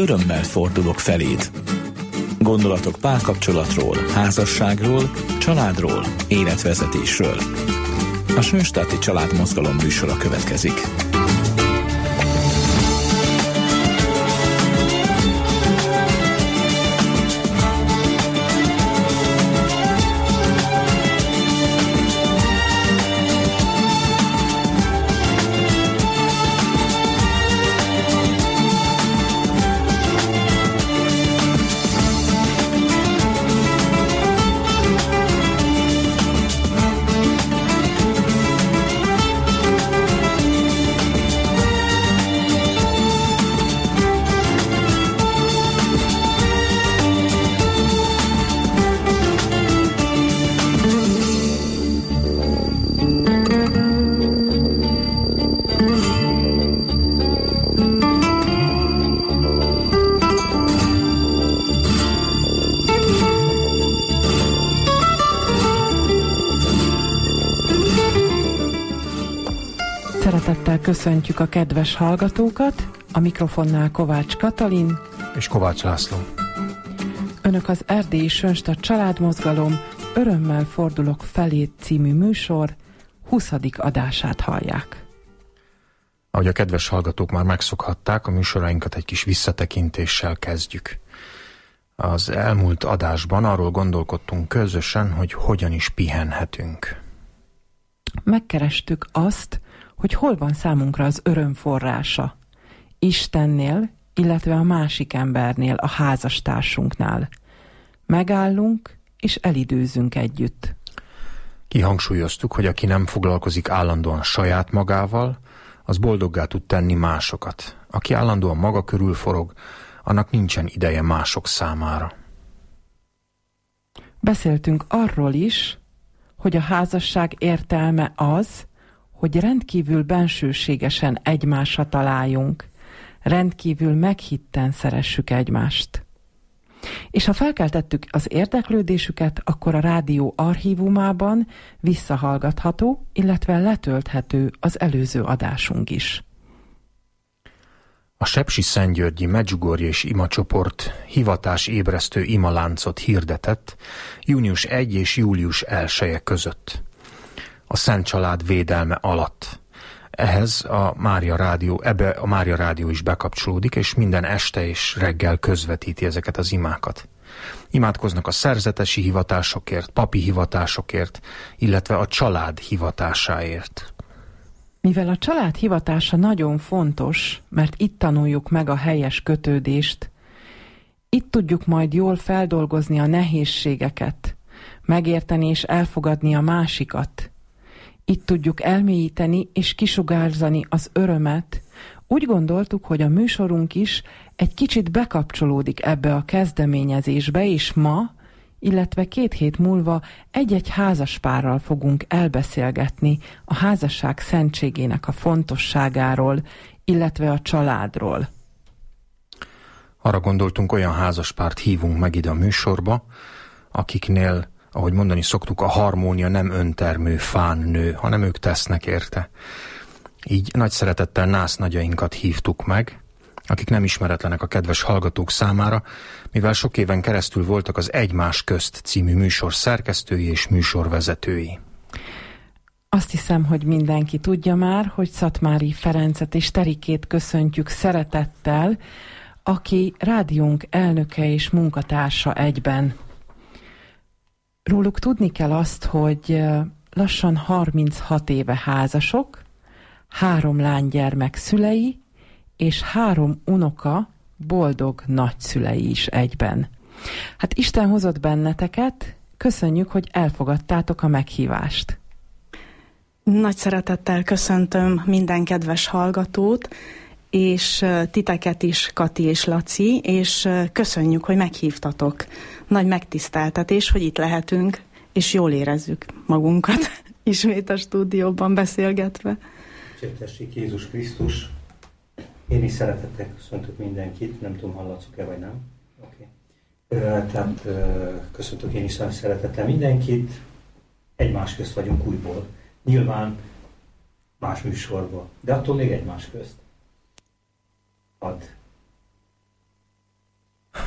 örömmel fordulok feléd. Gondolatok párkapcsolatról, házasságról, családról, életvezetésről. A Sönstadti Családmozgalom műsora következik. Szeretettel köszöntjük a kedves hallgatókat, a mikrofonnál Kovács Katalin és Kovács László. Önök az Erdélyi Sönstadt Családmozgalom Örömmel fordulok feléd című műsor 20. adását hallják. Ahogy a kedves hallgatók már megszokhatták, a műsorainkat egy kis visszatekintéssel kezdjük. Az elmúlt adásban arról gondolkodtunk közösen, hogy hogyan is pihenhetünk. Megkerestük azt, hogy hol van számunkra az öröm forrása. Istennél, illetve a másik embernél, a házastársunknál. Megállunk és elidőzünk együtt. Kihangsúlyoztuk, hogy aki nem foglalkozik állandóan saját magával, az boldoggá tud tenni másokat. Aki állandóan maga körül forog, annak nincsen ideje mások számára. Beszéltünk arról is, hogy a házasság értelme az, hogy rendkívül bensőségesen egymásra találjunk, rendkívül meghitten szeressük egymást. És ha felkeltettük az érdeklődésüket, akkor a rádió archívumában visszahallgatható, illetve letölthető az előző adásunk is. A Sepsiszentgyörgyi Medjugorje és imacsoport hivatásébresztő imaláncot hirdetett június 1 és július 1-e között. A Szent Család védelme alatt. Ehhez a Mária Rádió is bekapcsolódik, és minden este és reggel közvetíti ezeket az imákat. Imádkoznak a szerzetesi hivatásokért, papi hivatásokért, illetve a család hivatásáért. Mivel a család hivatása nagyon fontos, mert itt tanuljuk meg a helyes kötődést, itt tudjuk majd jól feldolgozni a nehézségeket, megérteni és elfogadni a másikat. Itt tudjuk elmélyíteni és kisugárzani az örömet. Úgy gondoltuk, hogy a műsorunk is egy kicsit bekapcsolódik ebbe a kezdeményezésbe, és ma, illetve 2 hét múlva egy-egy házaspárral fogunk elbeszélgetni a házasság szentségének a fontosságáról, illetve a családról. Arra gondoltunk, olyan házaspárt hívunk meg ide a műsorba, akiknél, ahogy mondani szoktuk, a harmónia nem öntermő fán nő, hanem ők tesznek érte. Így nagy szeretettel násznagyainkat hívtuk meg, akik nem ismeretlenek a kedves hallgatók számára, mivel sok éven keresztül voltak az Egymás közt című műsor szerkesztői és műsorvezetői. Azt hiszem, hogy mindenki tudja már, hogy Szatmári Ferencet és Terikét köszöntjük szeretettel, aki rádiónk elnöke és munkatársa egyben. Róluk tudni kell azt, hogy lassan 36 éve házasok, 3 lánygyermek szülei, és 3 unoka boldog nagyszülei is egyben. Hát Isten hozott benneteket, köszönjük, hogy elfogadtátok a meghívást. Nagy szeretettel köszöntöm minden kedves hallgatót, és titeket is, Kati és Laci, és köszönjük, hogy meghívtatok. Nagy megtiszteltetés, hogy itt lehetünk, és jól érezzük magunkat, ismét a stúdióban beszélgetve. Dicsértessék Jézus Krisztus! Én is szeretettel köszöntök mindenkit, nem tudom, hallatszok-e vagy nem. Okay. Tehát köszöntök én is szeretettel mindenkit, egymás közt vagyunk újból. Nyilván más műsorban, de attól még egymás közt.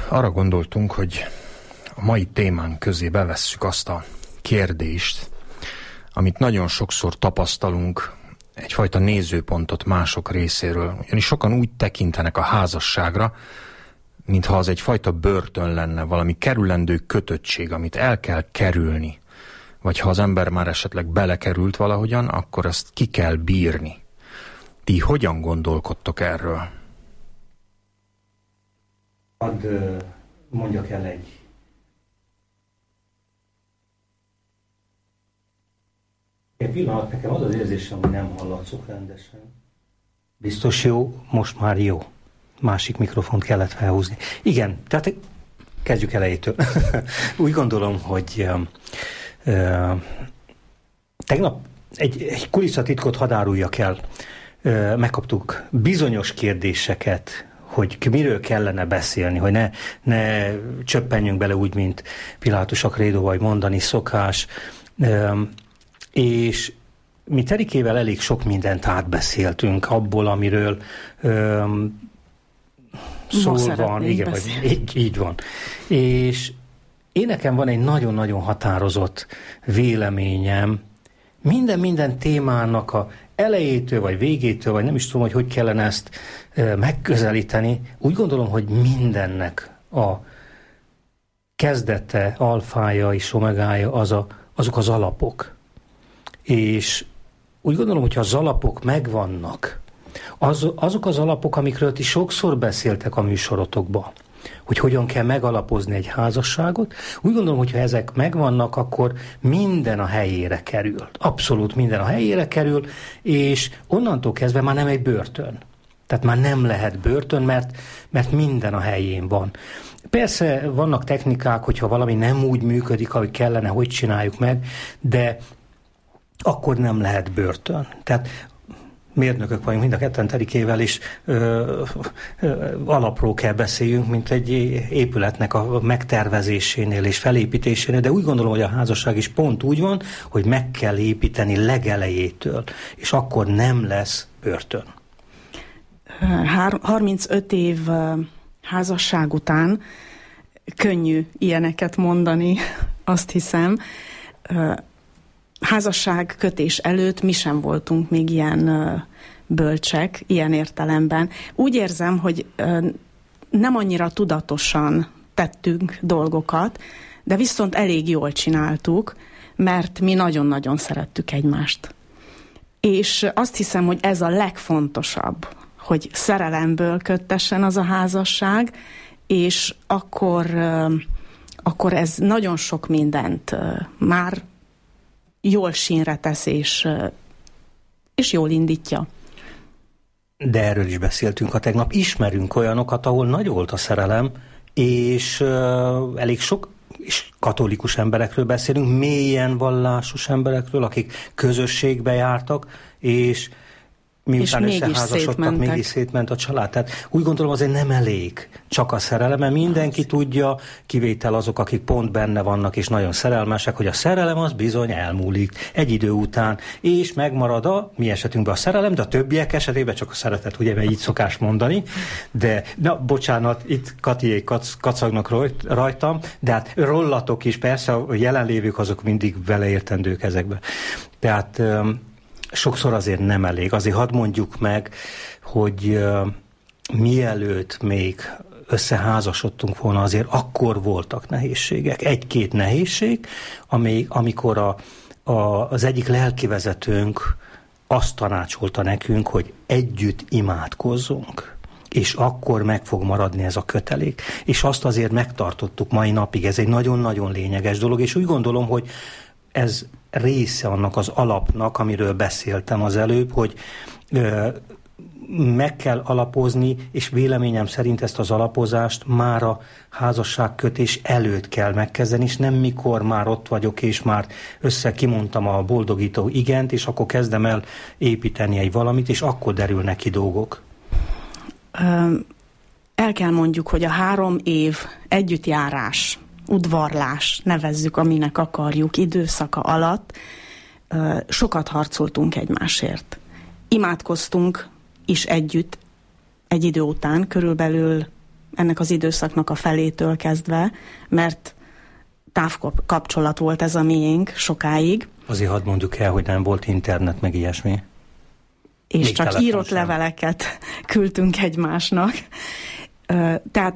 arra gondoltunk, hogy a mai témánk közé bevesszük azt a kérdést, amit nagyon sokszor tapasztalunk, egyfajta nézőpontot mások részéről. Ugyanis sokan úgy tekintenek a házasságra, mintha az egyfajta börtön lenne, valami kerülendő kötöttség, amit el kell kerülni. Vagy ha az ember már esetleg belekerült valahogyan, akkor ezt ki kell bírni. Ti hogyan gondolkodtok erről? Hadd mondjak el egy pillanat, nekem az az érzésem, hogy nem hallatszok rendesen. Biztos jó, most már jó. Másik mikrofont kellett felhúzni. Igen, tehát kezdjük elejétől. Úgy gondolom, hogy tegnap egy kulisszatitkot hadd áruljak el. Megkaptuk bizonyos kérdéseket, hogy miről kellene beszélni, hogy ne csöppenjünk bele úgy, mint Pilátus a krédóval mondani szokás. És mi Terikével elég sok mindent átbeszéltünk abból, amiről szó van. Igen, vagy így van. És én nekem van egy nagyon-nagyon határozott véleményem minden témának a elejétől, vagy végétől, vagy nem is tudom, hogy kellene ezt megközelíteni. Úgy gondolom, hogy mindennek a kezdete, alfája és omegája azok az alapok. És úgy gondolom, hogyha az alapok megvannak, azok az alapok, amikről ti sokszor beszéltek a műsorotokban, hogy hogyan kell megalapozni egy házasságot, úgy gondolom, hogyha ezek megvannak, akkor minden a helyére kerül. Abszolút minden a helyére kerül, és onnantól kezdve már nem egy börtön. Tehát már nem lehet börtön, mert minden a helyén van. Persze vannak technikák, hogyha valami nem úgy működik, ahogy kellene, hogy csináljuk meg, de akkor nem lehet börtön. Tehát mérnökök vagyunk mind a ketten Terikével is, alapról kell beszéljünk, mint egy épületnek a megtervezésénél és felépítésénél, de úgy gondolom, hogy a házasság is pont úgy van, hogy meg kell építeni legelejétől, és akkor nem lesz börtön. 35 év házasság után könnyű ilyeneket mondani, azt hiszem. Házasság kötés előtt mi sem voltunk még ilyen bölcsek, ilyen értelemben. Úgy érzem, hogy nem annyira tudatosan tettünk dolgokat, de viszont elég jól csináltuk, mert mi nagyon-nagyon szerettük egymást. És azt hiszem, hogy ez a legfontosabb, hogy szerelemből köttessen az a házasság, és akkor ez nagyon sok mindent már jól sínre tesz, és jól indítja. De erről is beszéltünk a tegnap. Ismerünk olyanokat, ahol nagy volt a szerelem, és elég sok és katolikus emberekről beszélünk, mélyen vallásos emberekről, akik közösségbe jártak, és miután összeházasodtak, mégis szétment a család. Tehát úgy gondolom, azért nem elég csak a szerelem, mert mindenki tudja, kivétel azok, akik pont benne vannak és nagyon szerelmesek, hogy a szerelem az bizony elmúlik egy idő után, és megmarad a mi esetünkben a szerelem, de a többiek esetében csak a szeretet, ugye, mert így szokás mondani, de, bocsánat, itt Katiék kacagnak rajtam, de hát rollatok is, persze a jelenlévők azok mindig beleértendők ezekbe. Tehát sokszor azért nem elég. Azért hadd mondjuk meg, hogy mielőtt még összeházasodtunk volna, azért akkor voltak nehézségek. Egy-két nehézség, amikor az egyik lelkivezetőnk azt tanácsolta nekünk, hogy együtt imádkozzunk, és akkor meg fog maradni ez a kötelék. És azt azért megtartottuk mai napig. Ez egy nagyon-nagyon lényeges dolog, és úgy gondolom, hogy ez része annak az alapnak, amiről beszéltem az előbb, hogy meg kell alapozni, és véleményem szerint ezt az alapozást már a házasságkötés előtt kell megkezdeni, és nem mikor már ott vagyok, és már kimondtam a boldogító igent, és akkor kezdem el építeni egy valamit, és akkor derülnek ki dolgok. El kell mondjuk, hogy a 3 év együttjárás, udvarlás, nevezzük, aminek akarjuk, időszaka alatt sokat harcoltunk egymásért. Imádkoztunk is együtt egy idő után, körülbelül ennek az időszaknak a felétől kezdve, mert távkapcsolat volt ez a miénk sokáig. Azért hadd mondjuk el, hogy nem volt internet, meg ilyesmi. És még csak írott leveleket küldtünk egymásnak. Tehát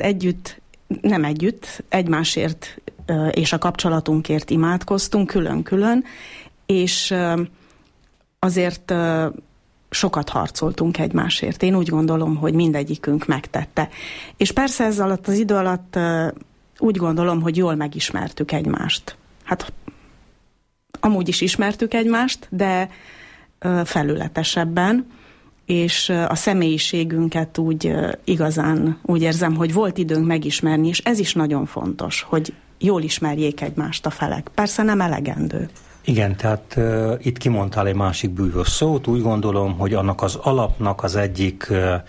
egymásért és a kapcsolatunkért imádkoztunk külön-külön, és azért sokat harcoltunk egymásért. Én úgy gondolom, hogy mindegyikünk megtette. És persze ez alatt az idő alatt úgy gondolom, hogy jól megismertük egymást. Hát amúgy is ismertük egymást, de felületesebben, és a személyiségünket igazán úgy érzem, hogy volt időnk megismerni, és ez is nagyon fontos, hogy jól ismerjék egymást a felek. Persze nem elegendő. Igen, tehát itt kimondtál egy másik bűvös szót. Úgy gondolom, hogy annak az alapnak az egyik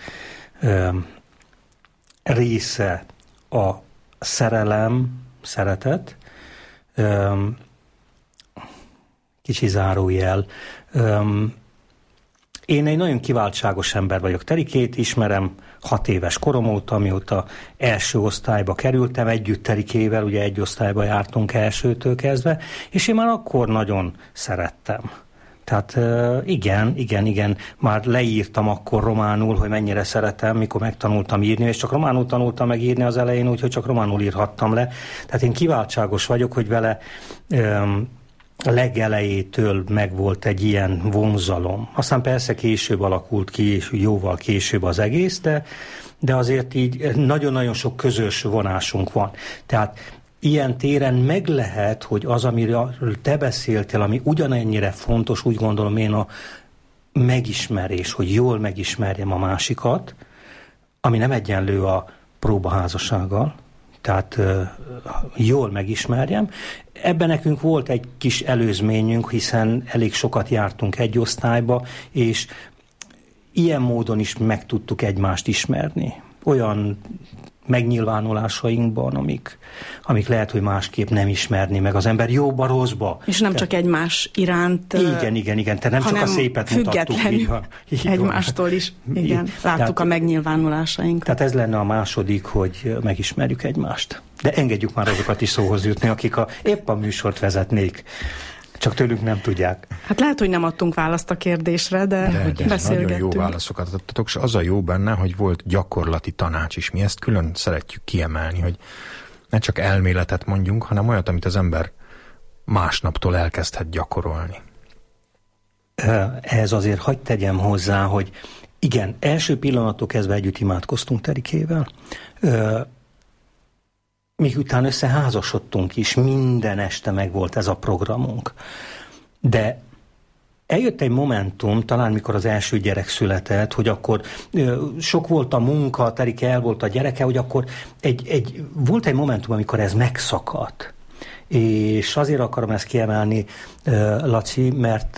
része a szeretet, kicsi zárójel. Én egy nagyon kiváltságos ember vagyok. Terikét ismerem 6 éves korom óta, amióta első osztályba kerültem, együtt Terikével, ugye egy osztályba jártunk elsőtől kezdve, és én már akkor nagyon szerettem. Tehát igen, már leírtam akkor románul, hogy mennyire szeretem, mikor megtanultam írni, és csak románul tanultam meg írni az elején, úgyhogy csak románul írhattam le. Tehát én kiváltságos vagyok, hogy vele a legelejétől megvolt egy ilyen vonzalom. Aztán persze később alakult ki, jóval később az egész, de azért így nagyon-nagyon sok közös vonásunk van. Tehát ilyen téren meg lehet, hogy az, amiről te beszéltél, ami ugyanennyire fontos, úgy gondolom én, a megismerés, hogy jól megismerjem a másikat, ami nem egyenlő a próbaházassággal, tehát jól megismerjem. Ebben nekünk volt egy kis előzményünk, hiszen elég sokat jártunk egy osztályba, és ilyen módon is meg tudtuk egymást ismerni. Olyan megnyilvánulásainkban, amik lehet, hogy másképp nem ismerni meg az ember jóba, rosszba. És nem csak egymás iránt, igen, te nem csak a szépet mutattuk. Így egymástól is. Igen, láttuk a megnyilvánulásainkat. Tehát ez lenne a második, hogy megismerjük egymást. De engedjük már azokat is szóhoz jutni, akik épp a műsort vezetnék. Csak tőlük nem tudják. Hát lehet, hogy nem adtunk választ a kérdésre, de beszélgettünk. Nagyon jó válaszokat adtatok, és az a jó benne, hogy volt gyakorlati tanács is. Mi ezt külön szeretjük kiemelni, hogy ne csak elméletet mondjunk, hanem olyat, amit az ember másnaptól elkezdhet gyakorolni. Ez azért hadd tegyem hozzá, hogy igen, első pillanattól kezdve együtt imádkoztunk Terikével, még utána összeházasodtunk is, minden este megvolt ez a programunk. De eljött egy momentum, talán mikor az első gyerek született, hogy akkor sok volt a munka, Terike el volt a gyereke, hogy akkor volt egy momentum, amikor ez megszakadt. És azért akarom ezt kiemelni, Laci, mert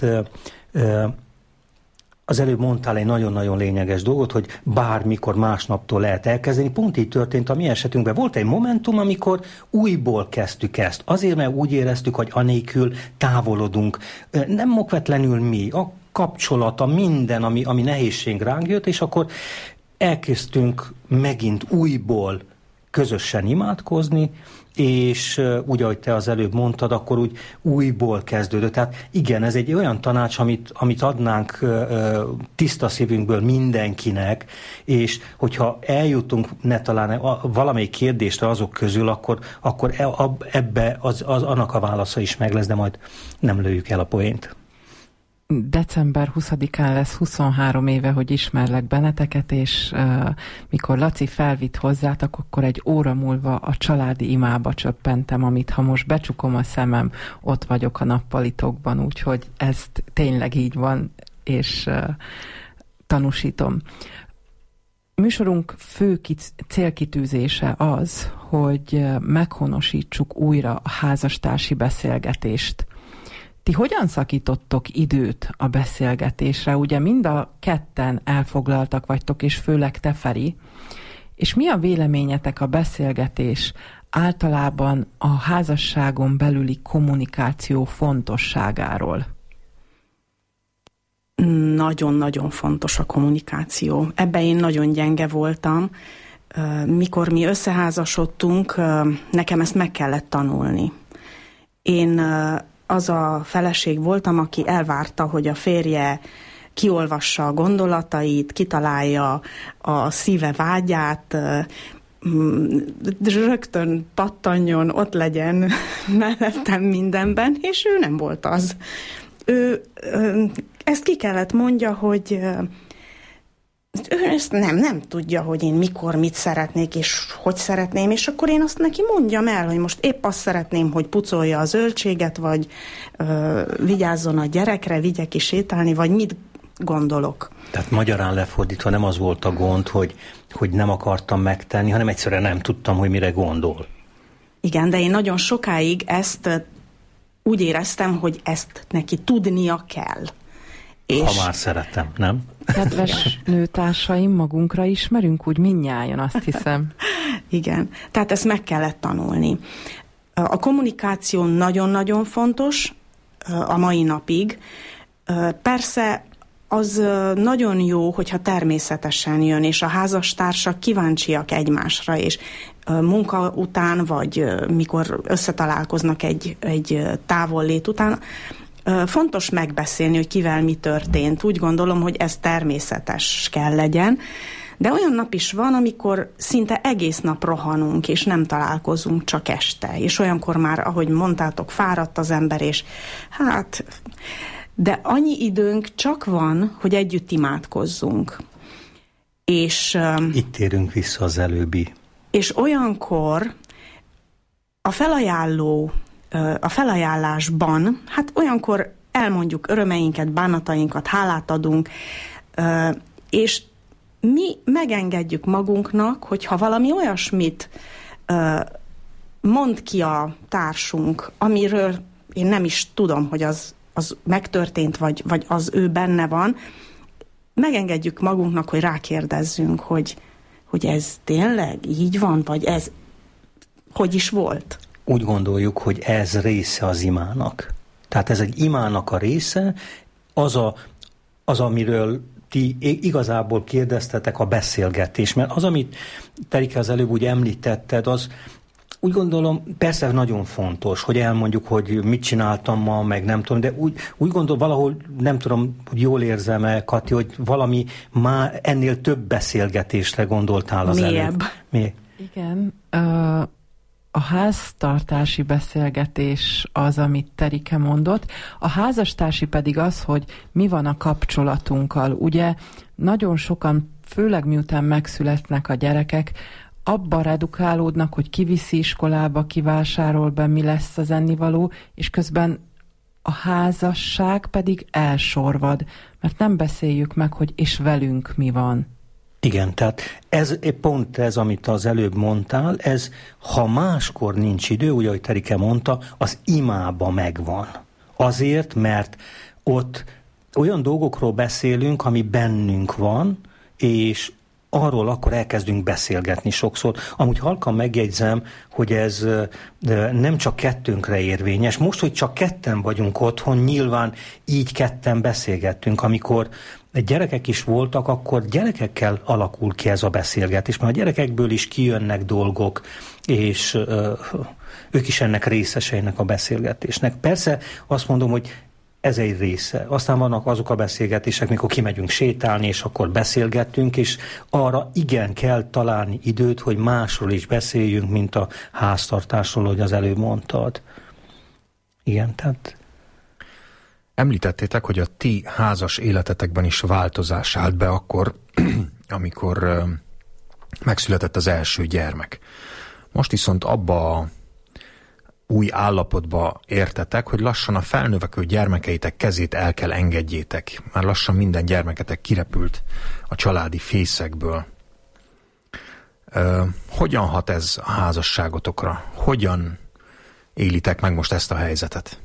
az előbb mondtál egy nagyon-nagyon lényeges dolgot, hogy bármikor másnaptól lehet elkezdeni. Pont így történt a mi esetünkben. Volt egy momentum, amikor újból kezdtük ezt. Azért, mert úgy éreztük, hogy anélkül távolodunk. Nem okvetlenül mi, a kapcsolata, minden, ami nehézség ránk jött, és akkor elkezdtünk megint újból közösen imádkozni, és úgy, ahogy te az előbb mondtad, akkor úgy újból kezdődött. Tehát igen, ez egy olyan tanács, amit adnánk tiszta szívünkből mindenkinek, és hogyha eljutunk ne talán valamelyik kérdésre azok közül, akkor ebbe annak a válasza is meg lesz, de majd nem lőjük el a poént. December 20-án lesz 23 éve, hogy ismerlek benneteket, és mikor Laci felvitt hozzátok, akkor egy óra múlva a családi imába csöppentem, amit ha most becsukom a szemem, ott vagyok a nappalitokban, úgyhogy ez tényleg így van, és tanúsítom. Műsorunk fő célkitűzése az, hogy meghonosítsuk újra a házastársi beszélgetést. Ti hogyan szakítottok időt a beszélgetésre? Ugye mind a ketten elfoglaltak vagytok, és főleg te, Feri. És mi a véleményetek a beszélgetés általában a házasságon belüli kommunikáció fontosságáról? Nagyon-nagyon fontos a kommunikáció. Ebben én nagyon gyenge voltam. mikor mi összeházasodtunk, nekem ezt meg kellett tanulni. Én az a feleség voltam, aki elvárta, hogy a férje kiolvassa a gondolatait, kitalálja a szíve vágyát, rögtön pattanjon, ott legyen mellettem mindenben, és ő nem volt az. Ő ezt ki kellett mondja, hogy ő ezt nem tudja, hogy én mikor mit szeretnék, és hogy szeretném, és akkor én azt neki mondjam el, hogy most épp azt szeretném, hogy pucolja a zöldséget, vagy vigyázzon a gyerekre, vigye ki sétálni, vagy mit gondolok. Tehát magyarán lefordítva nem az volt a gond, hogy nem akartam megtenni, hanem egyszerűen nem tudtam, hogy mire gondol. Igen, de én nagyon sokáig ezt úgy éreztem, hogy ezt neki tudnia kell. Ha már szeretem, nem? Kedves nőtársaim, magunkra ismerünk úgy mindnyájan, azt hiszem. Igen, tehát ezt meg kellett tanulni. A kommunikáció nagyon-nagyon fontos a mai napig. Persze az nagyon jó, hogyha természetesen jön, és a házastársak kíváncsiak egymásra, és munka után, vagy mikor összetalálkoznak egy távollét után, fontos megbeszélni, hogy kivel mi történt. Úgy gondolom, hogy ez természetes kell legyen, de olyan nap is van, amikor szinte egész nap rohanunk, és nem találkozunk, csak este. És olyankor már, ahogy mondtátok, fáradt az ember, és hát... De annyi időnk csak van, hogy együtt imádkozzunk. És... Itt térünk vissza az előbbi. És olyankor a felajánlásban, hát olyankor elmondjuk örömeinket, bánatainkat, hálát adunk, és mi megengedjük magunknak, hogyha valami olyasmit mond ki a társunk, amiről én nem is tudom, hogy az megtörtént, vagy az ő benne van, megengedjük magunknak, hogy rákérdezzünk, hogy ez tényleg így van, vagy ez hogy is volt? Úgy gondoljuk, hogy ez része az imának. Tehát ez egy imának a része, az amiről ti igazából kérdeztetek, a beszélgetés. Mert az, amit Terike az előbb úgy említetted, az úgy gondolom, persze nagyon fontos, hogy elmondjuk, hogy mit csináltam ma, meg nem tudom, de úgy gondolom, valahol nem tudom, hogy jól érzem-e, Kati, hogy valami már ennél több beszélgetésre gondoltál az előbb. Mélyebb. Igen, a háztartási beszélgetés az, amit Terike mondott, a házastársi pedig az, hogy mi van a kapcsolatunkkal. Ugye nagyon sokan, főleg miután megszületnek a gyerekek, abba redukálódnak, hogy kiviszi iskolába, kivásárol be, mi lesz az ennivaló, és közben a házasság pedig elsorvad, mert nem beszéljük meg, hogy és velünk mi van. Igen, tehát ez pont ez, amit az előbb mondtál, ez, ha máskor nincs idő, ugye, ahogy Terike mondta, az imába megvan. Azért, mert ott olyan dolgokról beszélünk, ami bennünk van, és arról akkor elkezdünk beszélgetni sokszor. Amúgy halkan megjegyzem, hogy ez nem csak kettőnkre érvényes. Most, hogy csak ketten vagyunk otthon, nyilván így ketten beszélgettünk. Amikor gyerekek is voltak, akkor gyerekekkel alakul ki ez a beszélgetés, mert a gyerekekből is kijönnek dolgok, és ők is ennek részeseinek a beszélgetésnek. Persze azt mondom, hogy ez egy része. Aztán vannak azok a beszélgetések, mikor kimegyünk sétálni, és akkor beszélgettünk, és arra igen kell találni időt, hogy másról is beszéljünk, mint a háztartásról, hogy az előbb mondtad. Igen, tehát... Említettétek, hogy a ti házas életetekben is változás állt be akkor, amikor megszületett az első gyermek. Most viszont abba a új állapotba értetek, hogy lassan a felnövekvő gyermekeitek kezét el kell engedjétek. Már lassan minden gyermeketek kirepült a családi fészekből. Hogyan hat ez a házasságotokra? Hogyan élitek meg most ezt a helyzetet?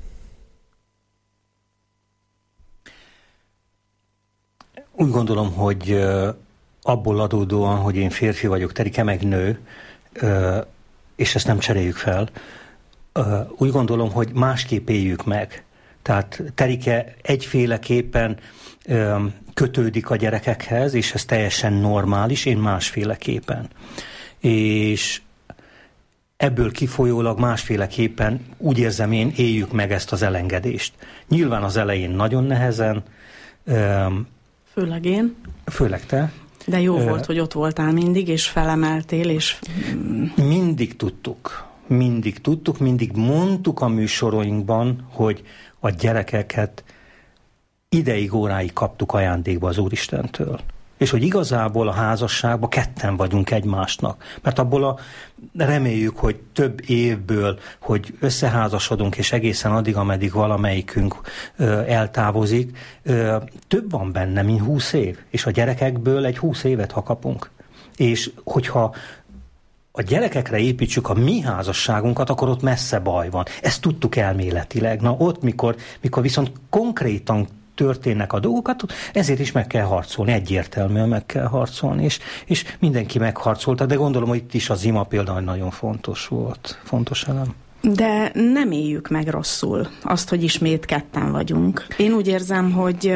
Úgy gondolom, hogy abból adódóan, hogy én férfi vagyok, Terike meg nő, és ezt nem cseréljük fel, úgy gondolom, hogy másképp éljük meg. Tehát Terike egyféleképpen kötődik a gyerekekhez, és ez teljesen normális, én másféleképpen. és ebből kifolyólag másféleképpen, úgy érzem én, éljük meg ezt az elengedést. Nyilván az elején nagyon nehezen. Főleg én. Főleg te. De jó volt, hogy ott voltál mindig, és felemeltél, és... Mindig tudtuk, mindig mondtuk a műsorainkban, hogy a gyerekeket ideig, óráig kaptuk ajándékba az Úristentől. És hogy igazából a házasságban ketten vagyunk egymásnak. Mert abból reméljük, hogy több évből, hogy összeházasodunk, és egészen addig, ameddig valamelyikünk eltávozik, több van benne, mint 20 év. És a gyerekekből egy 20 évet, ha kapunk. És hogyha a gyerekekre építsük a mi házasságunkat, akkor ott messze baj van. Ezt tudtuk elméletileg. Na ott, mikor viszont konkrétan történnek a dolgokat, ezért is meg kell harcolni, egyértelműen meg kell harcolni, és mindenki megharcolta, de gondolom, hogy itt is az ima például nagyon fontos volt, fontos elem. De nem éljük meg rosszul azt, hogy ismét ketten vagyunk. Én úgy érzem, hogy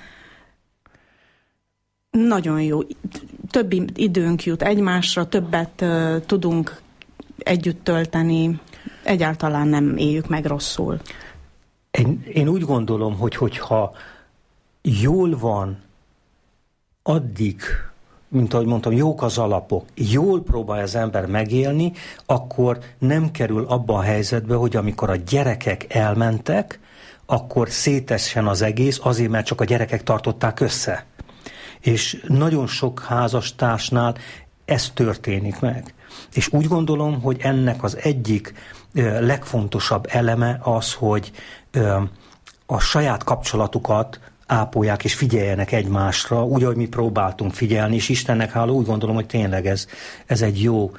nagyon jó, több időnk jut egymásra, többet tudunk együtt tölteni, egyáltalán nem éljük meg rosszul. Én úgy gondolom, hogyha jól van addig, mint ahogy mondtam, jók az alapok, jól próbálja az ember megélni, akkor nem kerül abba a helyzetbe, hogy amikor a gyerekek elmentek, akkor szétessen az egész, azért, mert csak a gyerekek tartották össze. És nagyon sok házastársnál ez történik meg. És úgy gondolom, hogy ennek az egyik legfontosabb eleme az, hogy a saját kapcsolatukat ápolják és figyeljenek egymásra, úgy, ahogy mi próbáltunk figyelni, és Istennek hála úgy gondolom, hogy tényleg ez egy jó...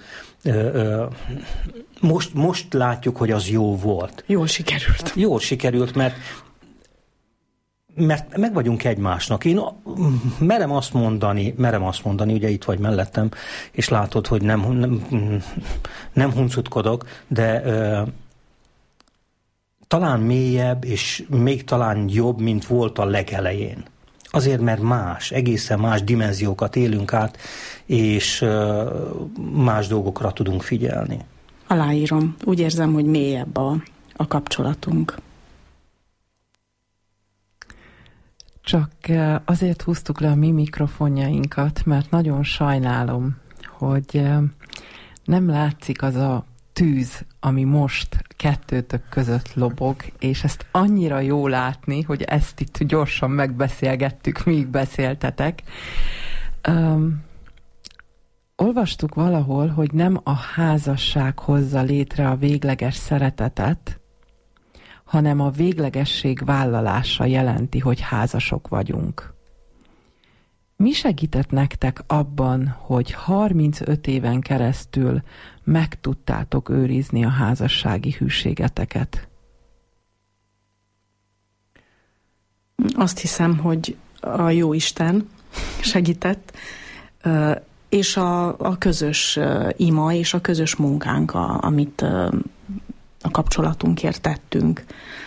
Most látjuk, hogy az jó volt. Jól sikerült. Jól sikerült, mert meg vagyunk egymásnak. Én merem azt mondani, ugye itt vagy mellettem, és látod, hogy nem huncutkodok, de talán mélyebb, és még talán jobb, mint volt a legelején. Azért, mert egészen más dimenziókat élünk át, és más dolgokra tudunk figyelni. Aláírom. Úgy érzem, hogy mélyebb a kapcsolatunk. Csak azért húztuk le a mi mikrofonjainkat, mert nagyon sajnálom, hogy nem látszik az a tűz, ami most kettőtök között lobog, és ezt annyira jó látni, hogy ezt itt gyorsan megbeszélgettük, míg beszéltetek. Olvastuk valahol, hogy nem a házasság hozza létre a végleges szeretetet, hanem a véglegesség vállalása jelenti, hogy házasok vagyunk. Mi segített nektek abban, hogy 35 éven keresztül meg tudtátok őrizni a házassági hűségeteket? Azt hiszem, hogy a Jóisten segített, és a közös ima és a közös munkánk, amit a kapcsolatunkért tettünk.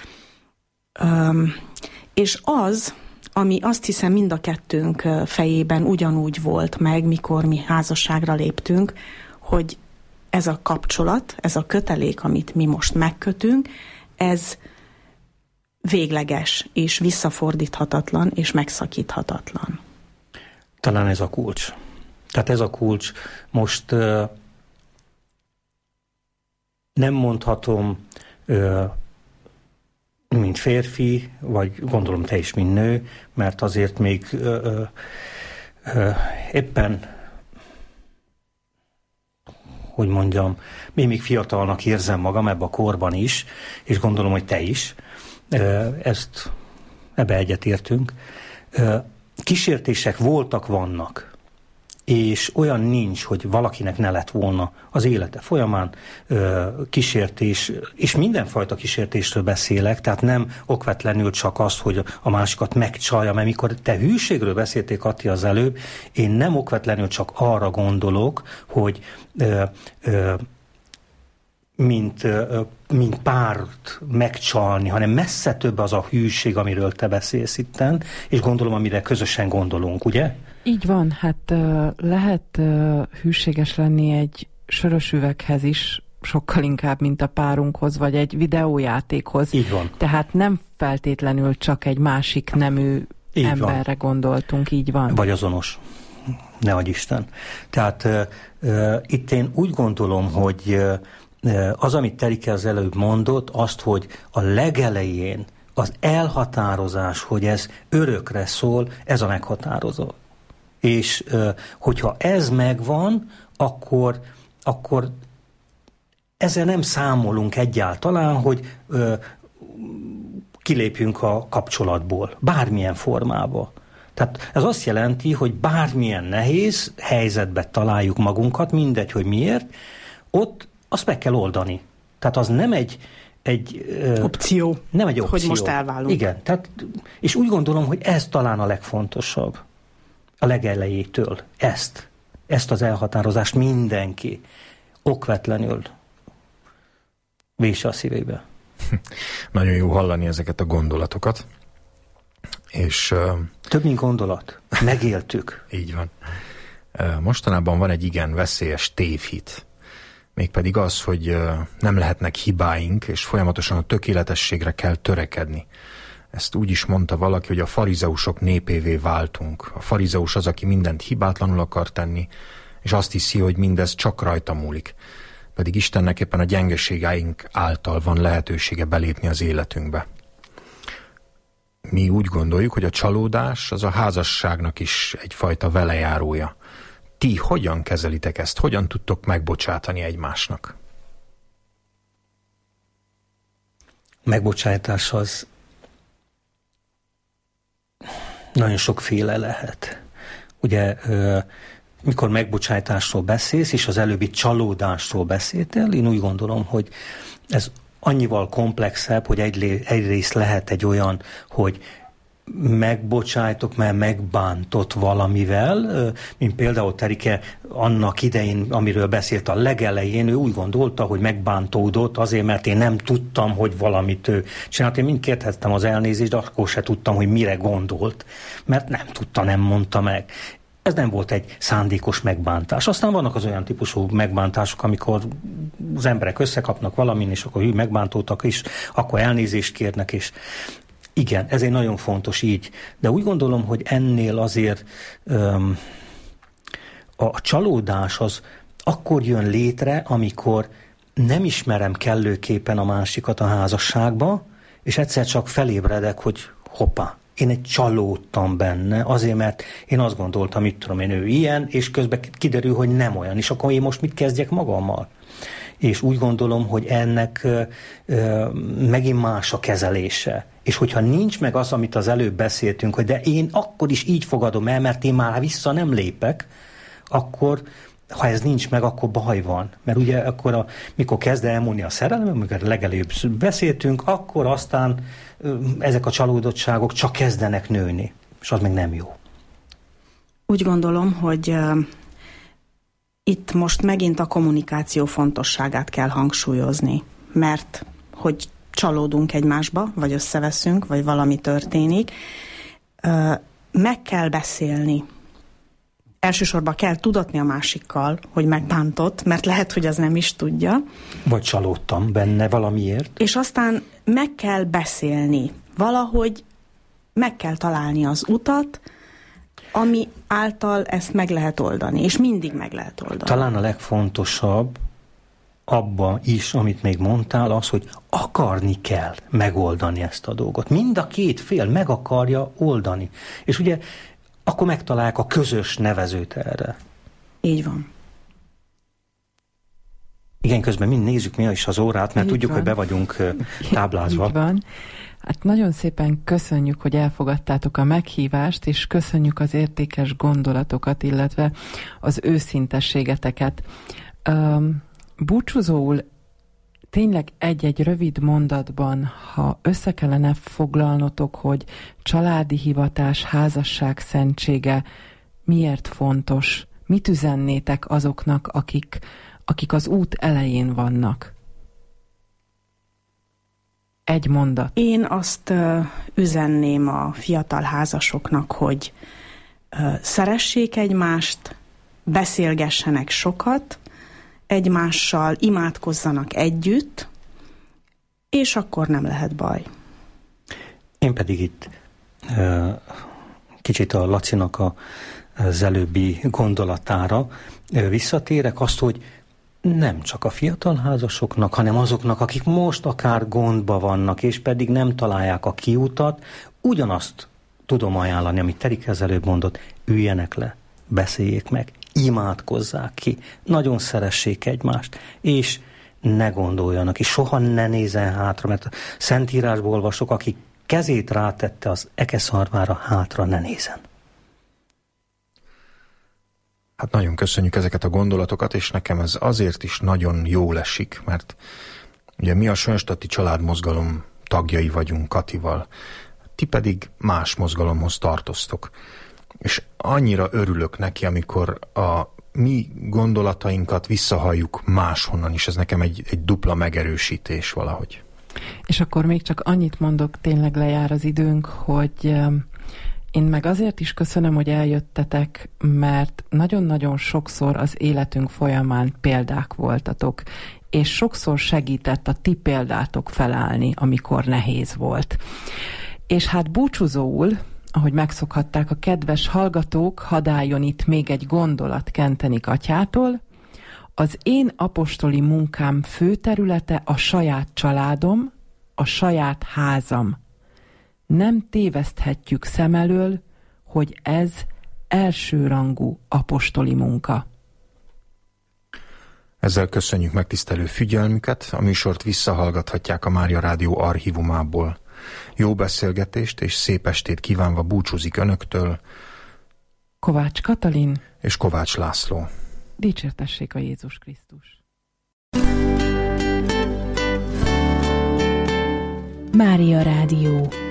És az, ami azt hiszem mind a kettőnk fejében ugyanúgy volt meg, mikor mi házasságra léptünk, hogy ez a kapcsolat, ez a kötelék, amit mi most megkötünk, ez végleges és visszafordíthatatlan és megszakíthatatlan. Talán ez a kulcs. Tehát ez a kulcs. Most nem mondhatom, mint férfi, vagy gondolom te is, mint nő, mert azért még éppen, hogy mondjam, még fiatalnak érzem magam ebben a korban is, és gondolom, hogy te is. Ebbe egyetértünk. Kísértések voltak, vannak. És olyan nincs, hogy valakinek ne lett volna az élete folyamán kísértés, és mindenfajta kísértésről beszélek, tehát nem okvetlenül csak azt, hogy a másikat megcsalja, mert mikor te hűségről beszéltél, Kati, az előbb, én nem okvetlenül csak arra gondolok, hogy mint párt megcsalni, hanem messze több az a hűség, amiről te beszélsz itten, és gondolom, amire közösen gondolunk, ugye? Így van, hát lehet hűséges lenni egy sörös üveghez is, sokkal inkább, mint a párunkhoz, vagy egy videójátékhoz. Így van. Tehát nem feltétlenül csak egy másik nemű így emberre van. Gondoltunk, így van. Vagy azonos. Ne adj Isten. Tehát itt én úgy gondolom, hogy az, amit Terike az előbb mondott, azt, hogy a legelején az elhatározás, hogy ez örökre szól, ez a meghatározó. És hogyha ez megvan, akkor ezzel nem számolunk egyáltalán, hogy kilépjünk a kapcsolatból, bármilyen formába. Tehát ez azt jelenti, hogy bármilyen nehéz helyzetbe találjuk magunkat, mindegy, hogy miért, ott azt meg kell oldani. Tehát az nem egy opció. Nem egy opció. Hogy most elválunk. Igen. Tehát, és úgy gondolom, hogy ez talán a legfontosabb. A legelejétől. Ezt az elhatározást mindenki okvetlenül vésse a szívébe. Nagyon jó hallani ezeket a gondolatokat. És, több, mint gondolat. Megéltük. Így van. Mostanában van egy igen veszélyes tévhit. Mégpedig az, hogy nem lehetnek hibáink, és folyamatosan a tökéletességre kell törekedni. Ezt úgy is mondta valaki, hogy a farizeusok népévé váltunk. A farizeus az, aki mindent hibátlanul akar tenni, és azt hiszi, hogy mindez csak rajta múlik. Pedig Istennek éppen a gyengeségeink által van lehetősége belépni az életünkbe. Mi úgy gondoljuk, hogy a csalódás az a házasságnak is egyfajta velejárója. Ti hogyan kezelitek ezt? Hogyan tudtok megbocsátani egymásnak? Megbocsátás az nagyon sokféle lehet. Ugye, mikor megbocsátásról beszélsz, és az előbbi csalódásról beszéltél, én úgy gondolom, hogy ez annyival komplexebb, hogy egyrészt lehet egy olyan, hogy megbocsájtok, mert megbántott valamivel, mint például Terike annak idején, amiről beszélt a legelején, ő úgy gondolta, hogy megbántódott azért, mert én nem tudtam, hogy valamit ő csinált. Én mind kérhettem az elnézést, de akkor se tudtam, hogy mire gondolt, mert nem tudta, nem mondta meg. Ez nem volt egy szándékos megbántás. Aztán vannak az olyan típusú megbántások, amikor az emberek összekapnak valamin, és akkor megbántódtak, és akkor elnézést kérnek, és igen, ez egy nagyon fontos így. De úgy gondolom, hogy ennél azért a csalódás az akkor jön létre, amikor nem ismerem kellőképpen a másikat a házasságba, és egyszer csak felébredek, hogy hoppá, én csalódtam benne, azért, mert én azt gondoltam, mit tudom én, ő ilyen, és közben kiderül, hogy nem olyan, és akkor én most mit kezdjek magammal? És úgy gondolom, hogy ennek megint más a kezelése. És hogyha nincs meg az, amit az előbb beszéltünk, hogy de én akkor is így fogadom el, mert én már vissza nem lépek, akkor, ha ez nincs meg, akkor baj van. Mert ugye akkor, mikor kezd elmúlni a szerelem, amikor legelőbb beszéltünk, akkor aztán ezek a csalódottságok csak kezdenek nőni. És az meg nem jó. Úgy gondolom, hogy itt most megint a kommunikáció fontosságát kell hangsúlyozni, mert hogy csalódunk egymásba, vagy összeveszünk, vagy valami történik, meg kell beszélni. Elsősorban kell tudatni a másikkal, hogy megbántott, mert lehet, hogy az nem is tudja. Vagy csalódtam benne valamiért. És aztán meg kell beszélni. Valahogy meg kell találni az utat, ami által ezt meg lehet oldani, és mindig meg lehet oldani. Talán a legfontosabb abban is, amit még mondtál, az, hogy akarni kell megoldani ezt a dolgot. Mind a két fél meg akarja oldani. És ugye akkor megtalálják a közös nevezőt erre. Így van. Igen, közben mind nézzük mi is az órát, mert így tudjuk, van, hogy be vagyunk táblázva. Így van. Hát nagyon szépen köszönjük, hogy elfogadtátok a meghívást, és köszönjük az értékes gondolatokat, illetve az őszintességeteket. Búcsúzóul tényleg egy-egy rövid mondatban, ha össze kellene foglalnotok, hogy családi hivatás, házasság szentsége miért fontos, mit üzennétek azoknak, akik az út elején vannak? Egy mondat. Én azt üzenném a fiatal házasoknak, hogy szeressék egymást, beszélgessenek sokat egymással, imádkozzanak együtt, és akkor nem lehet baj. Én pedig itt kicsit a Lacinak az előbbi gondolatára visszatérek, azt, hogy nem csak a fiatal házasoknak, hanem azoknak, akik most akár gondba vannak, és pedig nem találják a kiutat, ugyanazt tudom ajánlani, amit Terike az előbb mondott, üljenek le, beszéljék meg, imádkozzák ki, nagyon szeressék egymást, és ne gondoljanak, és soha ne nézzen hátra, mert a Szentírásból olvasok, aki kezét rátette az ekeszarvára, hátra ne nézen. Hát nagyon köszönjük ezeket a gondolatokat, és nekem ez azért is nagyon jól esik, mert ugye mi a Sönstadti Családmozgalom tagjai vagyunk Katival, ti pedig más mozgalomhoz tartoztok. És annyira örülök neki, amikor a mi gondolatainkat visszahalljuk máshonnan is, ez nekem egy dupla megerősítés valahogy. És akkor még csak annyit mondok, tényleg lejár az időnk, hogy én meg azért is köszönöm, hogy eljöttetek, mert nagyon-nagyon sokszor az életünk folyamán példák voltatok, és sokszor segített a ti példátok felállni, amikor nehéz volt. És hát búcsúzóul, ahogy megszokhatták a kedves hallgatók, hadd álljon itt még egy gondolat Kentenik atyától. Az én apostoli munkám fő területe a saját családom, a saját házam. Nem téveszthetjük szem elől, hogy ez elsőrangú apostoli munka. Ezzel köszönjük megtisztelő figyelmüket, a műsort visszahallgathatják a Mária Rádió archívumából. Jó beszélgetést és szép estét kívánva búcsúzik önöktől Kovács Katalin és Kovács László. Dicsértessék a Jézus Krisztus! Mária Rádió.